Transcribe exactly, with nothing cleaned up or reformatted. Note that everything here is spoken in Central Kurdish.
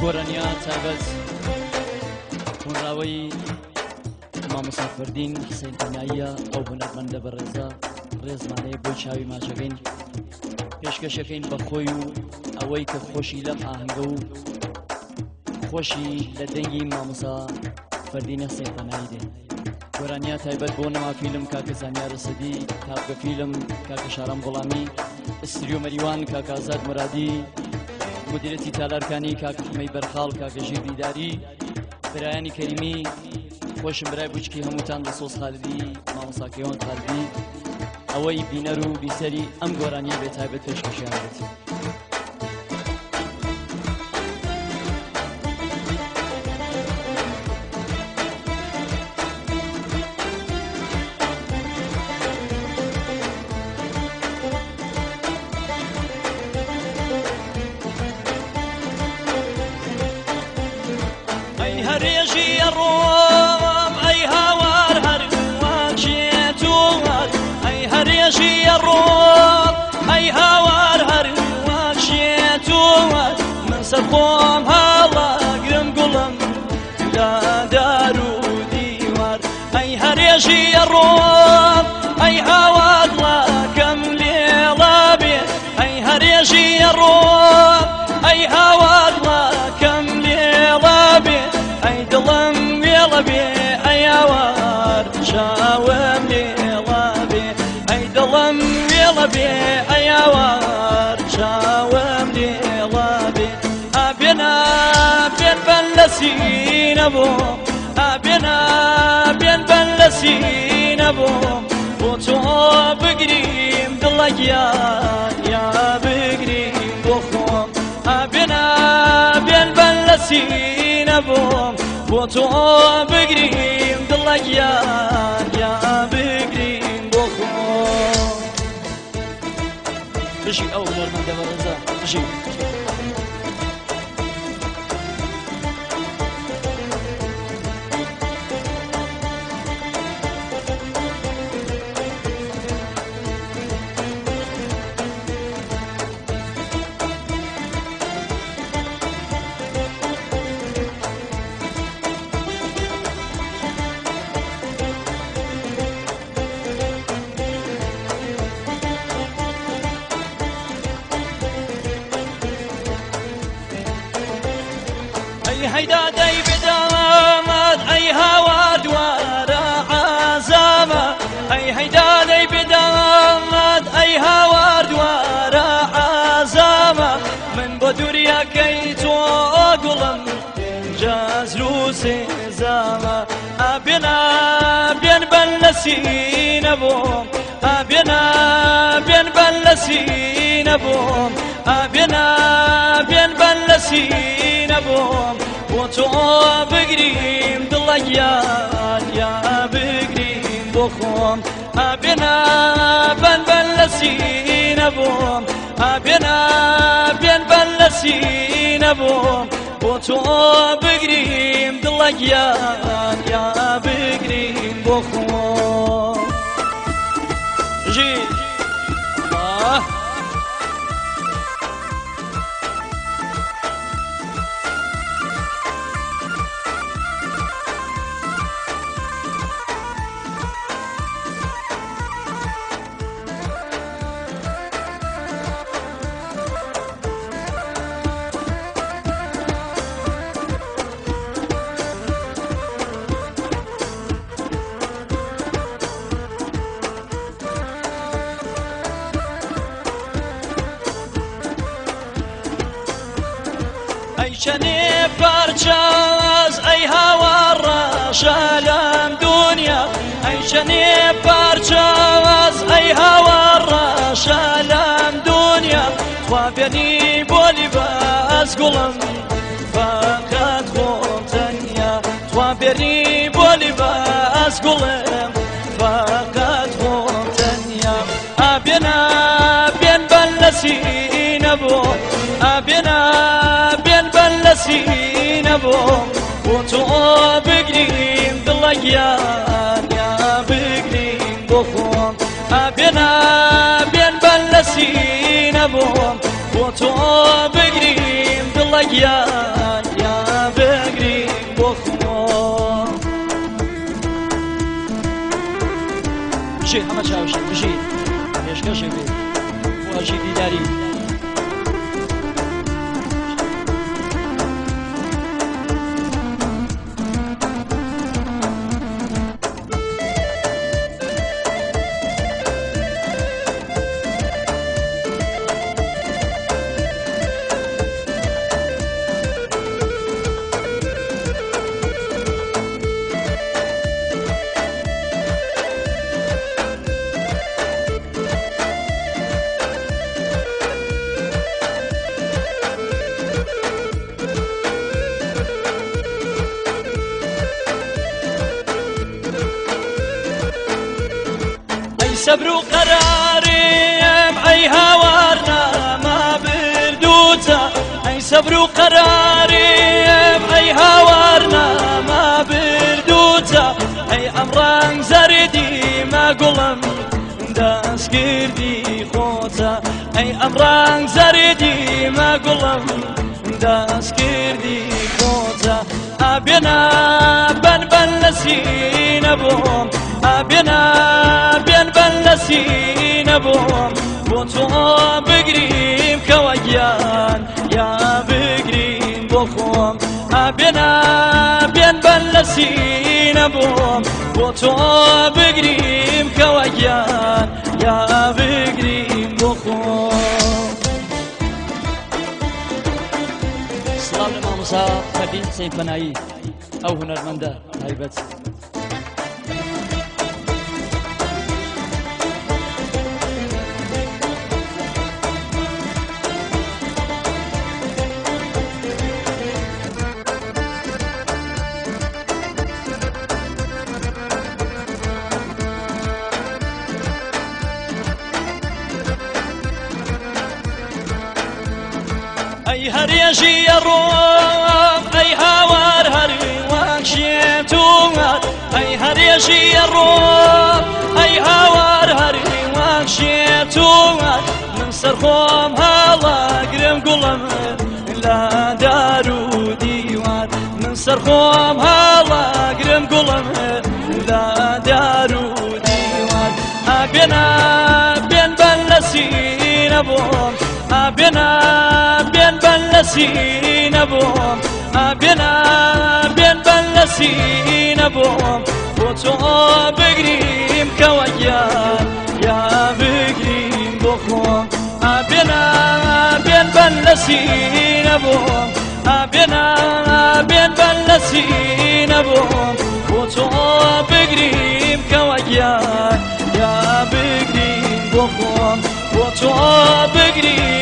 گۆرانیا تایبەت هونراوەی مامۆستا فەردین حسین تەناییە ئەو هونەرمەندە بەڕێزە ڕێزمانەیە بۆی چاوی ماچەکەین پێشکەشەکەین بە خۆی و ئەوەی کە خۆشی لەم ئاهەنگە و خۆشی لە دەنگی مامۆستا فەردین حسین تەنایی دێن. گۆرانیا تایبەت بۆ نەما فیلم کاکە زانیارە سەدی، کاکە فیلم کاکە شارەم گوڵامی، ئستریۆ مەریوان کاکە ئازاد مرادی، مدیرەتی تالارکانی کاکە حمەی بەرخاڵ، کاکە ژیر دیداری، برایانی کەریمی، خۆشم برای بچکی هەمووتان بە سۆز خالدی مامۆستا کەیوان خالدی ئەوەی بینەر و بیسەری ئەم گۆرانیە بێ تایبەت پێشکەشیان بێت. هەرێژی ڕۆم ئەی هاوار هەروەک شێتووەک، ئەی هەرێژی ڕۆم ئەی هاوار هەروەک شێتووەک، من سەر خۆم هەڵەگرم گوڵم لە دار و دیوار. ئەی هەرێژی ڕۆم ئەی هاوار وڵاکەم لێڵە بێ، ئەی هەرێژی ڕۆم ئەی هاوار وڵاکەم لێڵە بێ، ئەی دڵم وێڵە بێ ئەی هاوار چاوم لێڵە بێ، ئەی دڵم وێڵە بێ ئەی هاوار چاوم لێڵە بێ. ئابێنا بێن بەن لە سینە بۆم، ئابێنا بێن بەن لە سینە بۆم، بۆ تۆ بگریم دڵە گیان یا بگریم بۆ خۆم. ئابێنا بێن بەن لە سینە بۆم، بۆ تۆ بگریم دڵە گیان یا بگریم بۆ خۆم. بژی ئەو هونەرمەندە بەڕێزە بژی. هەیدا دەی بێدامەد ئەی هاوار دوارە عەزامە، ئەی هەیدا دەی بێدامەد ئەی هاوار دوارە عەزامە، من بۆ دووریەکەی تۆ گوڵم جەزر و سێزامە. ئابێنا بێن بەن لە سینە بۆم، ئابێنا بێن بەن لە سینە بۆم، ئابێنا بێن بەن لە سینە بۆم، بۆ تۆ بگریم دڵە گیان یا بگریم بۆ خۆم. ئابێنا بەن بەن لە سینە بۆم، ئابێنا بێن بەن لە سینە بۆم، بۆ تۆ بگریم دڵە گیان یا بگریم بۆ خۆم. ژی ئەی چەنێ پارچەز ئەی هاوار ڕەشە لەم دونیا، ئەی چەنێ پارچەز ئەی هاوار ڕەشە لەم دونیا، توا بێنی بۆلی بەس گوڵم فەقەت خۆم تەنیا، توا بێنی بۆلی بەس گوڵم فەقەت خۆم تەنیا. ئابێنا بێن بەن لە سینە بۆم، ئابێنا بێن بەن لە سینە بۆم، بۆ تۆ بگریم دڵە گیان یا بگریم بۆ خۆم. ئابێنا بێن بەن لە سینە بۆم، بۆ تۆ بگریم دڵە گیان بژێ ئەمە چاوشە بژێ پێشکەشێک بێت واژی دیداری سبر قرارم أي هوارنا ما بردوتا أي سبر قرارم أي هوارنا ما بردوتا أي أمران زردي ما قلم داس كردي خوتا أي أمران زردي ما قلم داس كردي خوتا أبينا بن بن لسين بوم أبينا بين بلسين بوم بوتو بقريم كويان يا بقريم بخوم أبينا بين بلسين بوم بوتو بقريم كويان يا بقريم بخوم سلام لما موسى فردين حسين فنايي أو هنرمنده هايبت أي هريجي الروم أي هوار هري واكشيتوات أي هريجي الروم أي هوار هري واكشيتوات من سرخوم هلا قرم قلم لا دارو ديوان من سرخوم هلا قرم قلم لا دارو ديوان أبينا بين بلسين بوم أبينا بين بلسين بوم أبينا بين بلسين بوم بوتو بقريم كويان يا بقريم بخوم أبينا بين بلسين بوم أبينا بين بلسين بوم بوتو بقريم كويان يا بقريم بخوم بوتو بقريم